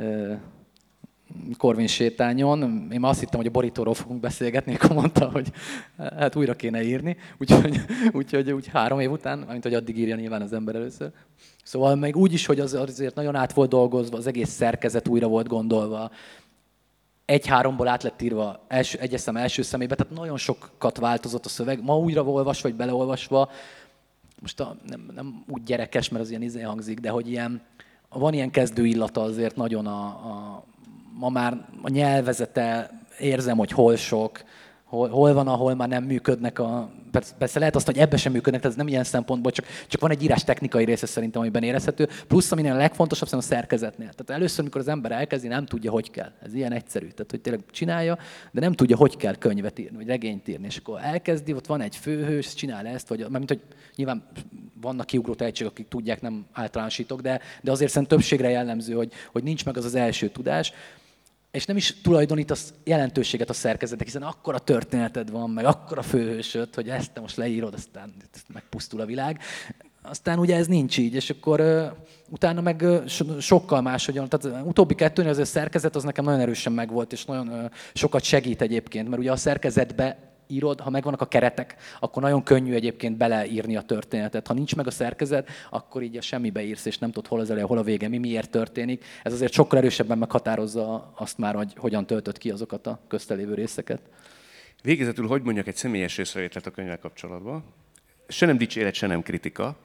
Korvin sétányon. Én azt hittem, hogy a borítóról fogunk beszélgetni, akkor mondta, hogy hát újra kéne írni. Úgyhogy 3 év után, mint hogy addig írja nyilván az ember először. Szóval még úgy is, hogy azért nagyon át volt dolgozva, az egész szerkezet újra volt gondolva. 1-3-ból át lett írva egyes szem első szemébe, tehát nagyon sokat változott a szöveg. Ma újra olvasva, vagy beleolvasva, most nem úgy gyerekes, mert az ilyen hangzik, de hogy van ilyen kezdő illata azért nagyon ma már a nyelvezete, érzem, hogy hol sok, hol van, ahol már nem működnek persze lehet azt, hogy ebben sem működnek, tehát ez nem ilyen szempontból, csak van egy írás technikai része szerintem, amiben érezhető. Plusz, aminél a legfontosabb szerintem a szerkezetnél. Tehát először, amikor az ember elkezdi, nem tudja, hogy kell. Ez ilyen egyszerű. Tehát, hogy tényleg csinálja, de nem tudja, hogy kell könyvet írni, vagy regényt írni. És akkor elkezdi, ott van egy főhős, csinál ezt, vagy mármint, hogy nyilván vannak kiugró tehetségek, akik tudják, nem általánosítok, de azért szerintem többségre jellemző, hogy nincs meg az első tudás. És nem is tulajdonítasz jelentőséget a szerkezetnek, hiszen akkora történeted van, meg akkora főhősöd, hogy ezt te most leírod, aztán megpusztul a világ. Aztán ugye ez nincs így, és akkor utána meg sokkal máshogyan. Tehát utóbbi kettőnél az a szerkezet az nekem nagyon erősen megvolt, és nagyon sokat segít egyébként, mert ugye a szerkezetbe írod, ha megvannak a keretek, akkor nagyon könnyű egyébként beleírni a történetet. Ha nincs meg a szerkezet, akkor így a semmibe írsz, és nem tudod, hol az eleje, hol a vége, miért történik. Ez azért sokkal erősebben meghatározza azt már, hogy hogyan töltött ki azokat a köztelévő részeket. Végezetül, hogy mondjak egy személyes észrevételt a könyvvel kapcsolatban? Se nem dicséret, se nem kritika.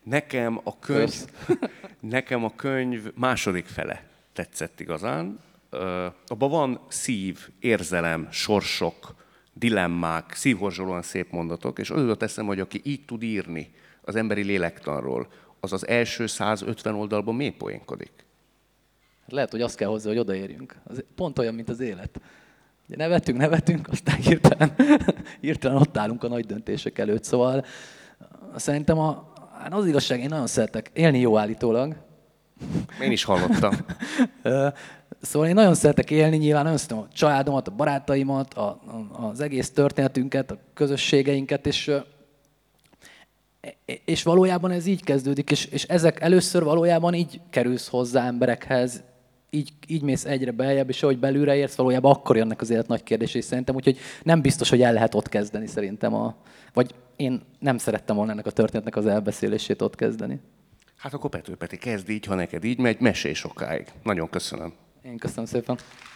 Nekem a könyv második fele tetszett igazán. Abban van szív, érzelem, sorsok, dilemmák, szívhorzsolóan szép mondatok, és az jutott eszembe, hogy aki így tud írni az emberi lélektanról, az első 150 oldalban mély poénkodik. Lehet, hogy azt kell hozzá, hogy odaérjünk. Az pont olyan, mint az élet. Ugye nevetünk, aztán hirtelen ott állunk a nagy döntések előtt. Szóval szerintem az igazság, én nagyon szeretek élni jó állítólag. Én is hallottam. Szóval én nagyon szeretek élni, nyilván nagyon szeretem a családomat, a barátaimat, az egész történetünket, a közösségeinket, és valójában ez így kezdődik, és ezek először valójában így kerülsz hozzá emberekhez, így mész egyre beljebb, és ahogy belülre érsz, valójában akkor jönnek az élet nagy kérdései szerintem, úgyhogy nem biztos, hogy el lehet ott kezdeni szerintem, vagy én nem szerettem volna ennek a történetnek az elbeszélését ott kezdeni. Hát akkor Pető Peti, kezd így, ha neked így megy, mesélj sokáig. Nagyon köszönöm. Én köszönöm szépen.